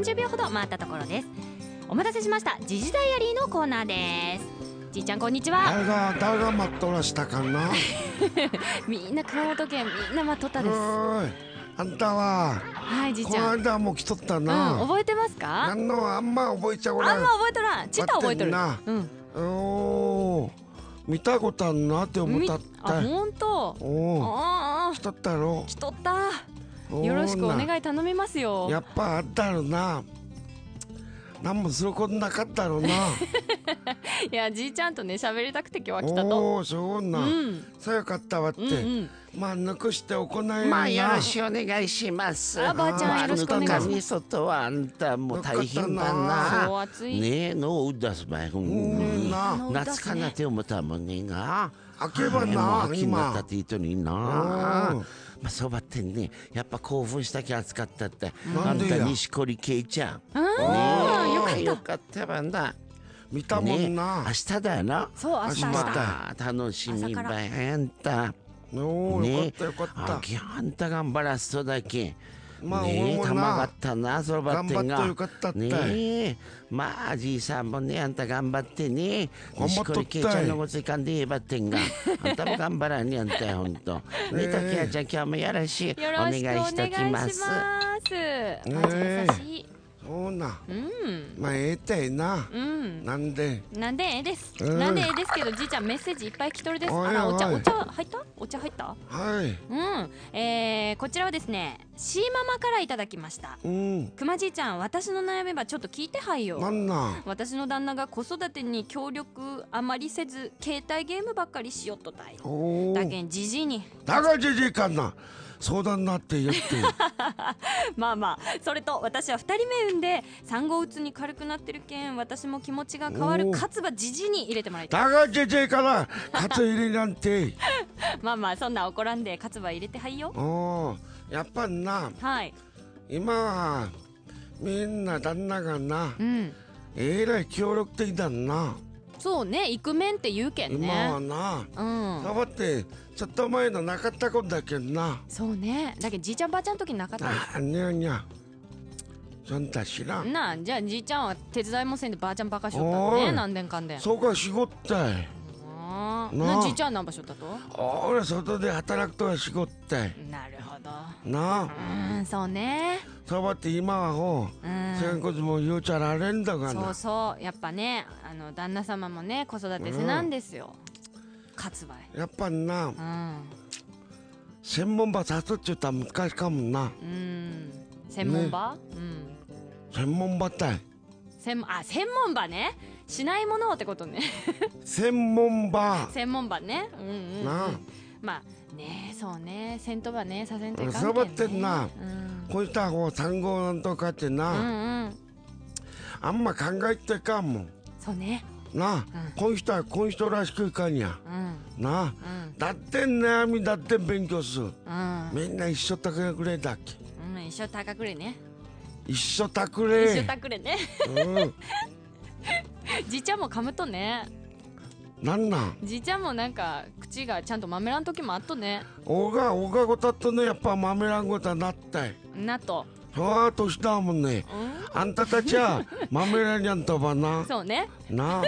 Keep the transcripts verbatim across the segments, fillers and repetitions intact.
じゅうびょうほど回ったところです。お待たせしました。ジジダイアリーのコーナーです。じいちゃんこんにちは。 誰が誰が待っとらしたかなみんな熊本県みんな待っとったです。 おいあんたははいじいちゃん、 この間も来とったな、 うん、覚えてますか？ なんのあんま覚えちゃおらん。 あんま覚えとらん。ちった覚えとるな。うん、 おー見たことあんなって思ったって。 あ、ほんと。 おあー来とったろ。 来とった。よろしくお願い頼みますよ。 やっぱあったろな。何もすることなかったろうな。 いやじいちゃんとね喋りたくて今日は来たと。 おおそうな、うん、そうよかったわって、うんうん、まあ抜くして行いな。 まあよろしくお願いします。 あばあちゃんよろしくお願いします。 味噌とはあんたもう大変だな。 そう暑いねえのうだすばい。夏かなって思ったもんねが。 開けばな秋になったっていいとにな。まあそばってねやっぱ興奮したきゃ暑かったって。あんた錦織圭ちゃん。 ああよかったよかったわな。 見たもんな。 明日だよな。 そう明日明日。 楽しみばいあんた。 おーよかったよかった。 あきあんた頑張らすとだけ。 まあねえ、たまがなったな、そろばってんが。 頑張ってよかったって。 ねえ、まあ、じいさんもね、あんた頑張ってね。 頑張っとったい。 錦織圭ちゃんのごついかんで言えばってんが。あんたも頑張らんね、あんたよ、ほんと。ね、ときあちゃん、今日もよろしい。お願いしときます。 お願いします。優しい。 そうな。 うん。 まあええてな。 うん。 なんで。 なんでええです。なんでええですけどじいちゃんメッセージいっぱい来とるです。あらお茶お茶入った？お茶入った？ はい。 うん。えーこちらはですねシーママからいただきました。うん。くまじいちゃん私の悩みはちょっと聞いてはいよ。 なんなん？ 私の旦那が子育てに協力あまりせず携帯ゲームばっかりしよっとたい。だけんじじいに。 だがじじいかんな。相談なって言ってまあまあそれと私はふたりめ産んで産後うつに軽くなってるけん私も気持ちが変わるカツバじじに入れてもらいたい。 だがじじいからカツ入れなんてまあまあそんな怒らんでカツバ入れてはいよ。 おーやっぱな、はい、今はみんな旦那がな、うん、えらい協力的だな。 そうねイクメンって言うけんね今はな、うん、だってちょっと前のなかったことだけんな。 そうねだけどじいちゃんばあちゃんの時なかったです。 あにゃにゃそんた知らんなあじゃあじいちゃんは手伝いもせんでばあちゃんばかしよったのね何年間で。 そうか仕事たいあなじいちゃん何場所だと？ 俺外で働くとは仕事たい。 なるほどなあうんそうねそうばって今はほうせんこつも言うちゃられんだがな。 そうそうやっぱねあの旦那様もね子育てせなんですよ、うん、かつばいやっぱな、うん、専門場さすっちゅうたら難しかもな。 うん専門場、ね、うん専門場たい専あ専門場ねしないものってことね専門場専門場ねうんうん、うん、 なあまあねそうねせんとばねさせんといかんけんね。 そうばってんな、うん、こういった方産後なんとかってな、うんうん、あんま考えてかんもん。 そうねなあ、うん、こういう人はこういう人らしくいかんや、うん、なあ、うん、だって悩みだって勉強する、うん、みんな一緒高くれだっけ、 うん、一緒高くれね一緒たくれ一緒たくれね、うん、じいちゃんも噛むとねなんなんじいちゃんもなんか口がちゃんとまめらん時もあっとね。 おがおがごたっとねやっぱまめらんごたなったいなとそう年だもんね、うん、あんたたちはまめらんやんとばなそうねな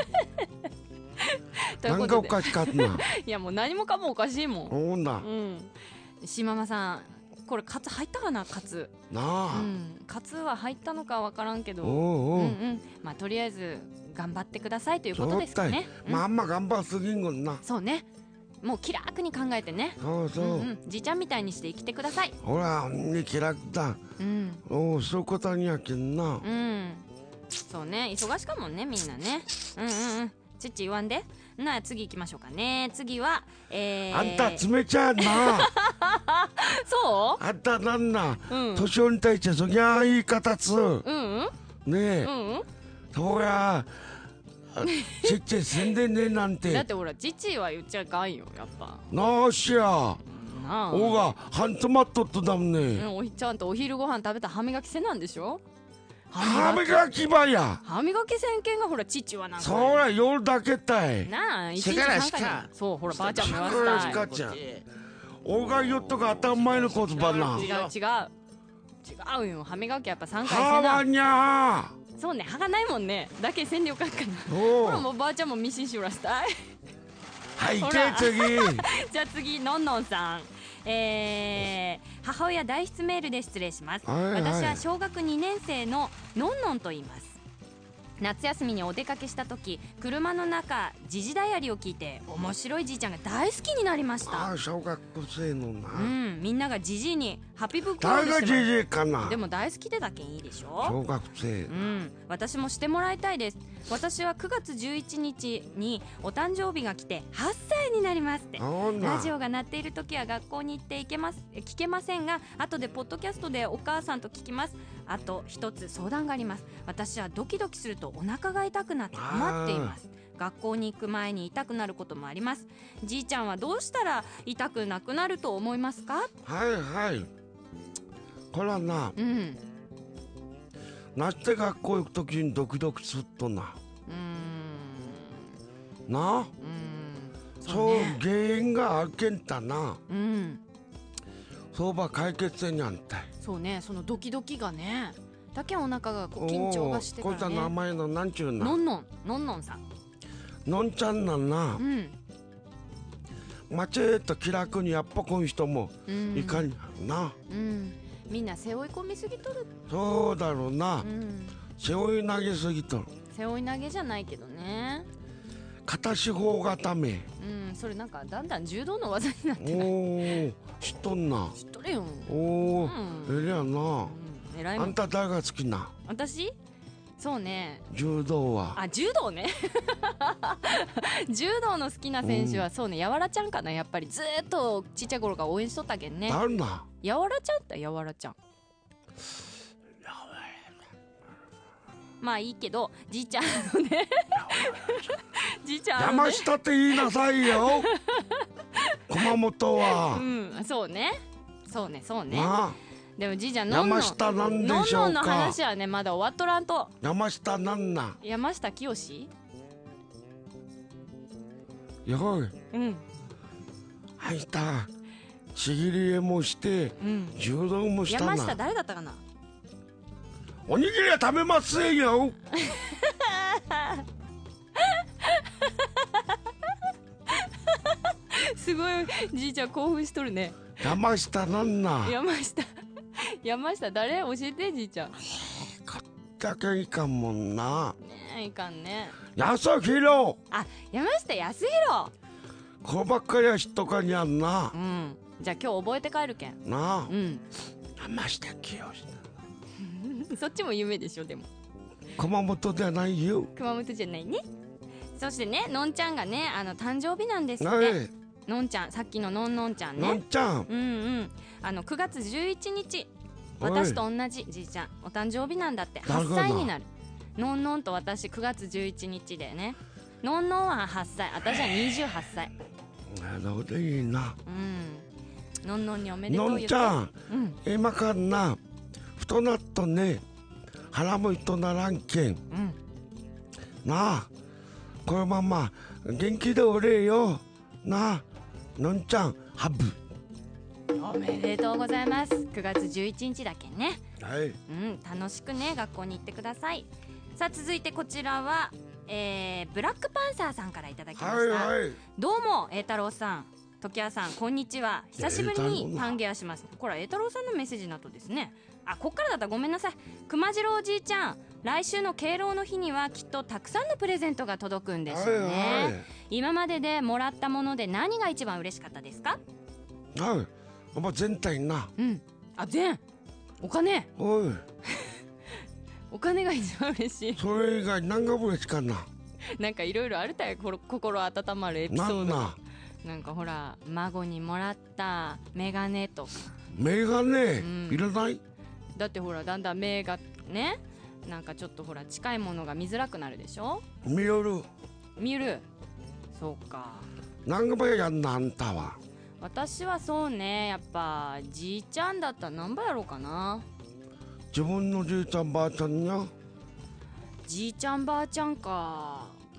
なんかおかしかったないやもう何もかもおかしいもん。 そうだ、 うん、しままさんこれカツ入ったかなカツなあ、 うん、カツは入ったのかわからんけどおうおう、うんうん、 まあとりあえず頑張ってくださいということですかね。 うん、まああんま頑張すぎんごんな。 そうねもう気楽に考えてね。 そうそう、うんうん、 じいちゃんみたいにして生きてください。 ほらね気楽だ、うん、おおそういうことにやけんな。うんそうね忙しかもんねみんなね。うんうんうんちっち言わんでなあ次行きましょうかね。次はえー、 あんた詰めちゃうなそうあんたなんな、うん、年寄りに対してそぎゃいい形うんうんねえ、うんうん、そうやちっちゃい宣伝ねなんてだってほらちっちは言っちゃいかんよやっぱなあしやなおが半詰まっとっとだもんね、 うん、おちゃんとお昼ご飯食べた歯磨きせなんでしょ。 歯磨きばや歯磨きせんけんがほらちっちはなんかそら夜だけたいなあ一日三回そうほらばあちゃんも言わせたいおがよっとか頭前のことばな違う違う違違うよ、歯磨きやっぱさんかい歯はにゃそうね、歯がないもんね。だけせんでよかったかな。 ー。 ほらもうばあちゃんもミシンしらしたい。 はいほらけ次じゃあ次のんのんさん、えー、母親代筆メールで失礼します、 はいはい、 私は小学にねん生ののんのんと言います。夏休みにお出かけした時、車の中時事ダイアリーを聞いて面白いじいちゃんが大好きになりました。 ああ小学生のな、 うん、みんながじじいにハッピーブックロー誰がじドしてます。 じいかな。 でも大好きでだけいいでしょ。 小学生、 うん、私もしてもらいたいです。私はくがつじゅういちにちにお誕生日が来てはっさいになりますって。 そんなラジオが鳴っている時は学校に行っていけます聞けませんが、後でポッドキャストでお母さんと聞きます。あと一つ相談があります。私はドキドキするとお腹が痛くなって困っています。学校に行く前に痛くなることもあります。じいちゃんはどうしたら痛くなくなると思いますか。 はいはいこれはな、 うん、 なして学校行くときにドキドキすっとなうーんな、 うーんそうね、 原因があるけんたな、 うんそうば解決せにゃんたい。 そうね、そのドキドキがね、だけお腹がこう緊張がしてかこいつはらね。 名前のなんちゅうな、 のんのんのんのんさん、 のんちゃんなんな、 うん、 まちえっと気楽にやっぱこういう人もうんいかんな、 うん、みんな背負い込みすぎとる、 そうだろうな、 うん、 背負い投げすぎとる、 背負い投げじゃないけどね、 片四方固め、 うん、それなんかだんだん柔道の技になっておない。 ー知っとんな、 知っとるよ。 おお、 うんえりゃな、 うん、偉いもん。 あんた誰が好きな、 私そうね、 柔道は。 あ、柔道ね柔道の好きな選手はそうね、やわらちゃんかな。やっぱりずーっとちっちゃい頃から応援しとったけんね。 誰な、 やわらちゃんだ、やわらちゃん。まあいいけど、じいちゃんのねじいちゃんのね、 山下って言いなさいよ熊本は、 うん、そうねそうねそうね。 なでもじいちゃんのんのん山下なんでしょうか。 のんのんの話はねまだ終わっとらんと。 山下なんな、 山下清、 よいうんあんたちぎり絵もしてうん柔道もしたな。 山下誰だったかな。 おにぎりは食べませんよすごいじいちゃん興奮しとるね。 山下なんな、 山下山下誰教えてじいちゃん。 だけいかんもんな。 ねえいかんね。 安弘、 あ、山下康弘。 こればっかりは知っとかにゃんな、 うん、じゃあ今日覚えて帰るけん。 なあ、 うん山下清そっちも夢でしょ。でも熊本ではないよ。 熊本じゃないね。そしてね、のんちゃんがね、あの誕生日なんですっはて。 い、 のんちゃん、さっきののんのんちゃんのね。 んちゃん、 うんうん。あのくがつじゅういちにち、 おい私と同じじいちゃんお誕生日なんだって。はっさいになる。のんのんと私くがつじゅういちにちでね。のんのんははっさい、私はにじゅうはっさい。 なるほどいいな。 うん。のんのんにおめでとうの言って。 んちゃん、 うん。 今からな太なっとね腹もいとならんけんうん。 なあ、このまま元気でおれよなあ。のんちゃんハブ、 おめでとうございます。くがつじゅういちにちだけんね。 はい、 うん、楽しくね学校に行ってください。さあ続いてこちらは、えー、ブラックパンサーさんからいただきました。 はいはい、 どうも栄太郎さん、時矢さん、こんにちは。久しぶりにパンゲアします。これは栄太郎さんのメッセージなどですね。あ、こっからだったらごめんなさい。熊次郎おじいちゃん、来週の敬老の日にはきっとたくさんのプレゼントが届くんですよね。 はいはい、 今まででもらったもので何が一番嬉しかったですか。 はい、お前全体な、 うん、あ、全お金おい、 お金が一番嬉しい。 それ以外何が嬉しかな。 なんかいろいろあるたよ、ころ心温まるエピソード。 なんな、 なんかほら、孫にもらったメガネとか。 メガネ、 うんいらない。 だってほらだんだん目がね、なんかちょっとほら近いものが見づらくなるでしょ。 見よる。 見る。そうか。 何がばやんなあんたは。 私はそうね、やっぱじいちゃんだったら何倍やろうかな。 自分のじいちゃんばあちゃんにゃじいちゃんばあちゃんか。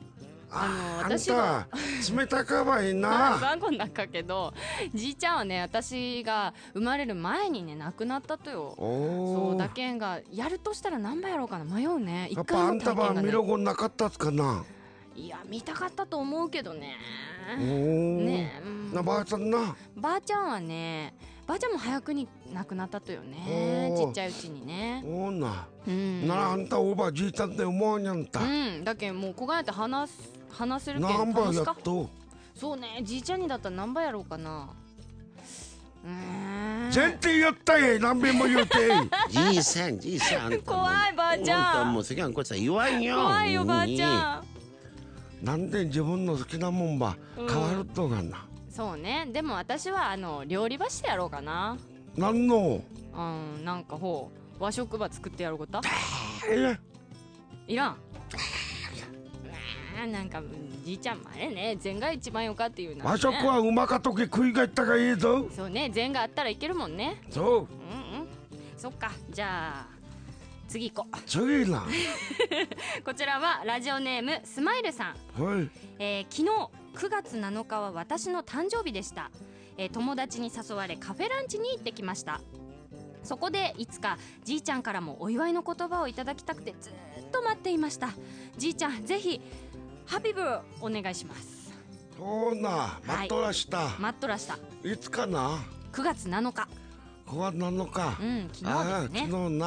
あのあ私がんた冷たかばいいな晩子の中けど、じいちゃんはね私が生まれる前にね亡くなったとよ。そうだけんがやるとしたら何倍やろうかな迷うね。 やっぱあんたは見ろね、 ごなかったっすかな。 いや見たかったと思うけどね。 おねえ、なばあちゃんな。 ばあちゃんはね、ばあちゃんも早くに亡くなったとよね、ちっちゃいうちにね。 おな、 うん、 ならあんたおばあじいちゃんって思わんやんた。 うんだけんもうこがやって話す話せるけん何倍やかっと。 そうね、じいちゃんにだったら何倍やろうかな。うーん全然やったえ、何遍も言うて。 じいさんじいさん、 怖いばあちゃん、 あんたもう世間こいつは言わんよ。 怖いよばあちゃん。 なんで自分の好きなもんば変わるとがな。 そうね、でも私はあの料理ばしてやろうかな。 なんの。 うん、なんかほう和食ば作ってやることえいらん。あーなんかじいちゃんもあれね、禅が一番よかっていうな、ね、 和食はうまかとけ食いがいったがいいぞ。 そうね、禅があったらいけるもんね。 そう。 うんうん、そっか、じゃあ次行こう。 次な。 こちらはラジオネームスマイルさん。 はい。 えー、昨日くがつなのかは私の誕生日でした。えー、友達に誘われカフェランチに行ってきました。そこでいつかじいちゃんからもお祝いの言葉をいただきたくてずーっと待っていました。じいちゃんぜひハピブーお願いします。 そうな、待っとらした、 はい、待っとらした。 いつかな。 くがつなのか。 くがつなのか。 うん、昨日ですね。 あ昨日な、 うんうん、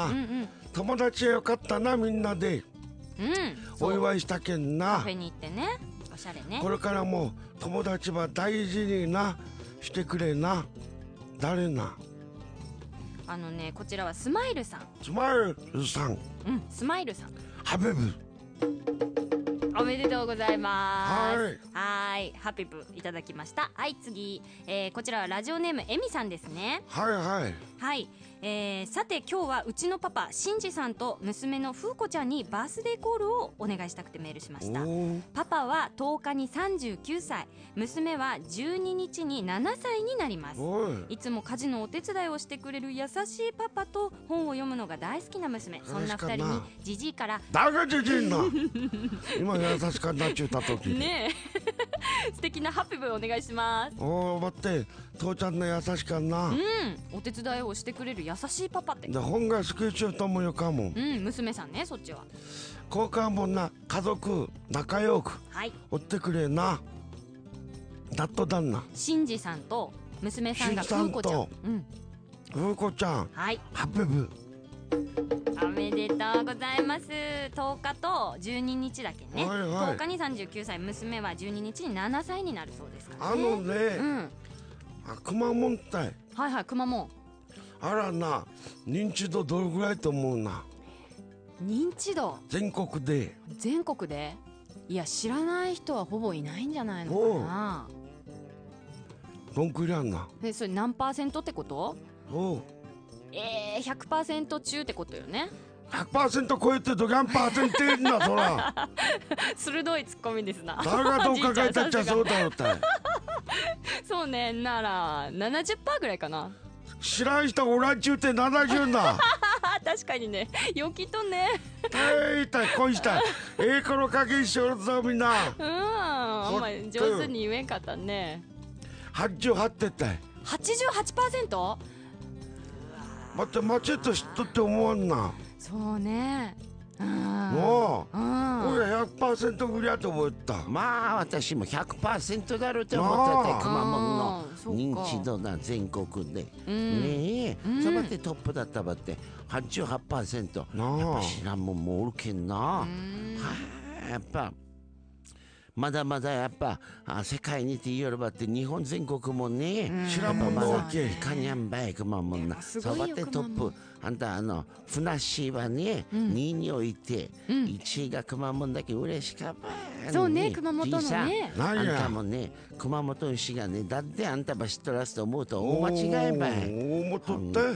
友達よかったな、みんなで、うん、お祝いしたけんな。 カフェに行ってね、おしゃれね。 これからも友達は大事になしてくれな。誰な。 あのね、こちらはスマイルさん。 スマイルさん。 うん、スマイルさん。 ハビブ。 おめでとうございます。 はい。 はい、ハピブいただきました。はい、次、えー、こちらはラジオネームエミさんですね。 はいはい。 はい、えー、さて今日はうちのパパシンジさんと娘のフーコちゃんにバースデーコールをお願いしたくてメールしました。パパはとおかにさんじゅうきゅうさい、娘はじゅうににちにななさいになります。いつも家事のお手伝いをしてくれる優しいパパと本を読むのが大好きな娘。そんなふたりにジジイからだがジジイな今優しかなっちゅうた時ねえ素敵なハッピーブーお願いします。 おー待って、父ちゃんの優しかな。 うん、お手伝いをしてくれる優しいパパって。 で本が好きちゅうともよかもん。 うん、娘さんね、そっちは。 こうかもんな、家族仲良くおってくれな。だっと旦那シンジさんと娘さんがフーコちゃん。うん、 フーコちゃん、 はい、 ハッピーブおめでとうございます。とおかとじゅうににちだけね、 はいはい、 とおかにさんじゅうきゅうさい、娘はじゅうににちにななさいになるそうですからね。 あのね、うん、あ、くまモンたい。 はいはい、くまモン。 あらな、認知度どれぐらいと思うな。 認知度全国で。 全国で、いや知らない人はほぼいないんじゃないのかな。 どんくりあんな。 え、それ何パーセントってこと？ おう、 えー、ひゃくパーセント中ってことよね。 ひゃくパーセント 超えてどぎゃんパーセントんだそら鋭いツッコミですな。 誰がどう考えたっちゃそうだろってそうね、なら ななじゅっパーセント ぐらいかな。 知らん人おらんちゅうてななじゅうな確かにね、よきとね。 えいたい恋したいええ頃加減しよるぞみんな。 うん、あんまり上手に言えんかったね。 はちじゅうはちってたいはちじゅうはちパーセント？ 待ってマチェット知っとって思わんな。 そうね、うん、 もう、 うん、 俺ひゃくパーセントぐらいと思った。 まあ私も ひゃくパーセント だろうと思ってて、くまモンの認知度な全国で、うん、ねえ、うん、そばってトップだったばってはちじゅうはちパーセント、やっぱ知らんもんもおるけんな、うん、はあ、やっぱまだまだやっぱあ世界にって言うよりばって日本全国もね、うん、 知らんもんもいかにゃんばいくまモンな、そばってトップ、あんたあのふなっしーはね、うん、にいに置いて、うん、いちいがくまモンだけ嬉しかばい、ね、 そうね、熊本のね、 あんたもね熊本牛がね、だってあんたば知っとらすと思うと大間違いばい。 大元って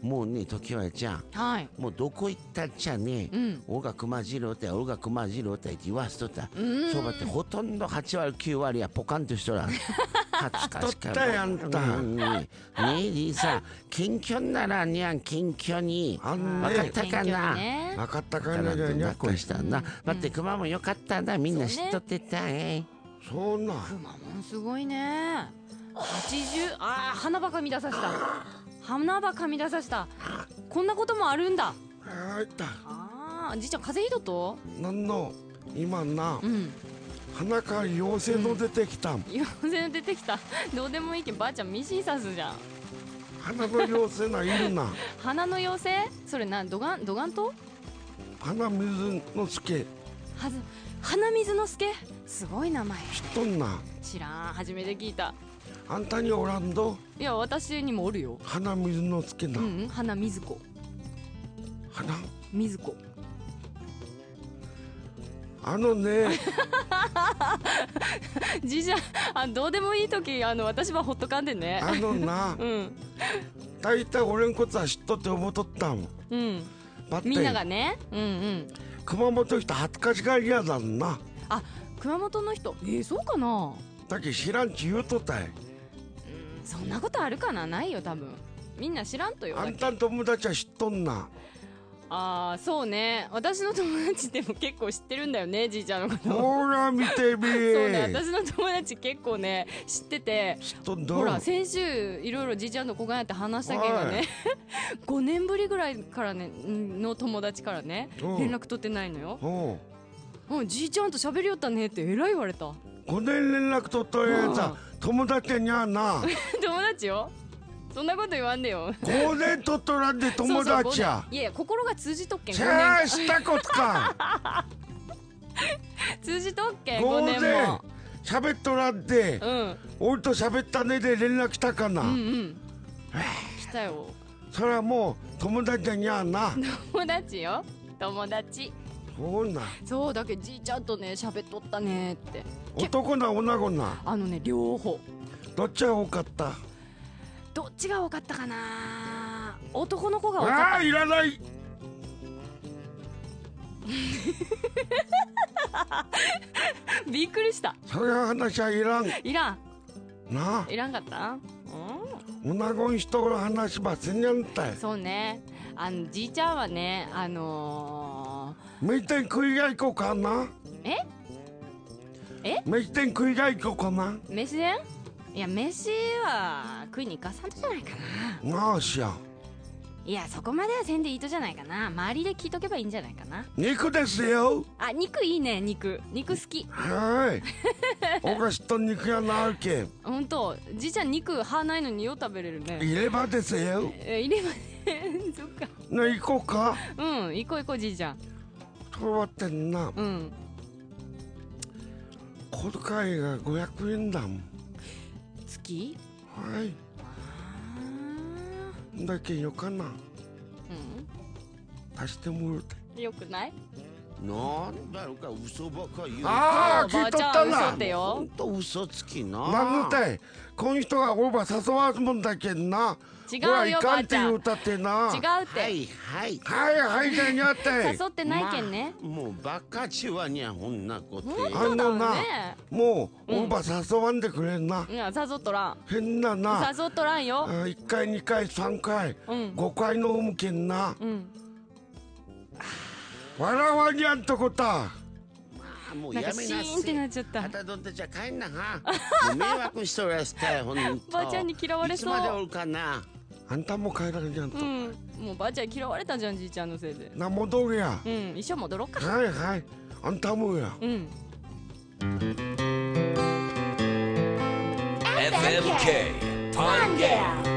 もうね時はちゃん、 はい、 もうどこ行ったっちゃね、うん、俺が熊次郎って俺が熊次郎って言わすとった、そうばってほとんどはちわりきゅうわりはポカンとしとらん恥ずかしかったやんた、うん、 ねえリーさん謙虚ならにゃん謙虚に分かったかな、 ね、分かったかなじゃにゃこしたな、うん、待って熊もよかったんだ、みんな知っとってたえ、 そうな熊もすごいね、はちじゅう、あー鼻ばかみ出させた、鼻ばかみ出させた、こんなこともあるんだ。 あいた、 あーじいちゃん風邪ひどっとなんの今な、うん、鼻から妖精の出てきた、うん、 妖精の出てきたどうでもいいけどばあちゃんミシン刺すじゃん。 鼻の妖精ないるな鼻の妖精それな、ドガンドガンと鼻水の助、 はず鼻水の助、すごい名前。 知っとんな。 知らん、初めて聞いた。 あんたにおらんど。 いや私にもおるよ。 鼻水の助な。 うん、鼻水子。 鼻水子。 あのねじいちゃん、あ、どうでもいい時あの私はほっとかんでね。 あのな、うん、大体俺んことは知っとって思っとったもん。うん、 みんながね、うんうん、 熊本人恥ずかしがり屋だんな。 あ、熊本の人、えー、そうかな。 だけ知らんち言うとったい。 うん、そんなことあるかな。ないよ多分。みんな知らんとよ。 あんたの友達は知っとんな。 ああ、そうね、私の友達でも結構知ってるんだよね、じいちゃんのこと。 ほら見てみー。 そうね、私の友達結構ね知ってて、 知っとんだ。 ほら先週いろいろじいちゃんの子がやって話したけどねごねんぶりぐらいからねの友達からね連絡取ってないのよ。うん、じいちゃんと喋りよったねってえらい言われた。 ごねん連絡取っとるやつは友達にゃな友達よ、そんなこと言わんでよ。 ごねん取っとらんで友達や。 いやいや、心が通じとっけん。 しゃあしたことか通じとっけんごねんも喋っとらんで、うん、俺と喋ったねで連絡来たかな。うんうん、 来たよ。 それはもう友達にゃな。 友達よ、友達。 そうな。 そうだけどじいちゃんとね喋っとったねって。 男な女子な。 あのね、両方。 どっちが多かった？ どっちが多かったかな。男の子が多かった。 ああ、いらないびっくりした。 それは話はいらん。 いらんなあ、 いらんかった。 うん、女子ん人の話ばせにゃんたい。 そうね、あのじいちゃんはね、あのー、メイテン食いがいこうかな。 ええメイテン食いがいこうかな。 飯でん、いや飯は食いに行かさんとじゃないかな。 なあしや。 いや、そこまではせんでいいとじゃないかな。周りで聞いとけばいいんじゃないかな。 肉ですよ。 あ、肉いいね。肉肉好き。 はいお菓子と肉やなるけん。 ほんと、じいちゃん肉歯ないのによう食べれるね。 入れ歯ですよ。 え、入れ歯そっか。 な、行こうか。 うん、行こう行こうじいちゃん。 とわってんな。うん、小遣いがごひゃくえんだもん。 月？ はい。だけよかな。うん。足してもらって。 よくない？ なんだろうか、嘘ばか言う。 ああ、聞いとったな。 嘘ってよ。 ほんと嘘つきな。 なんのたい。この人が俺ば誘わすもんだけんな。 違うよ、ばあちゃん。 違うって言うたってな。 違うって。 はいはい。 はいはいじゃにゃって。 誘ってないけんね。 まあ、もうバカちはにゃほんなこと。 あのな、もう俺ば誘わんでくれんな。 いや、誘っとらん。 変なな。 誘っとらんよ。 いっかいにかいさんかい、ごかいのおむけんな。笑わにゃんとこた。 もうやめなさい。 なんかシーンってなっちゃった。 あたどんたちは帰んなは。もう迷惑しとらすたい、ほんと。 ばあちゃんに嫌われそう。 いつまでおるかな。 あんたも帰られじゃんと。うん、 もうばあちゃん嫌われたじゃん、じいちゃんのせいで。 な、戻るや。 うん、一緒戻ろうか。 はいはい。あんたもや。うん。エフエムケー Pangea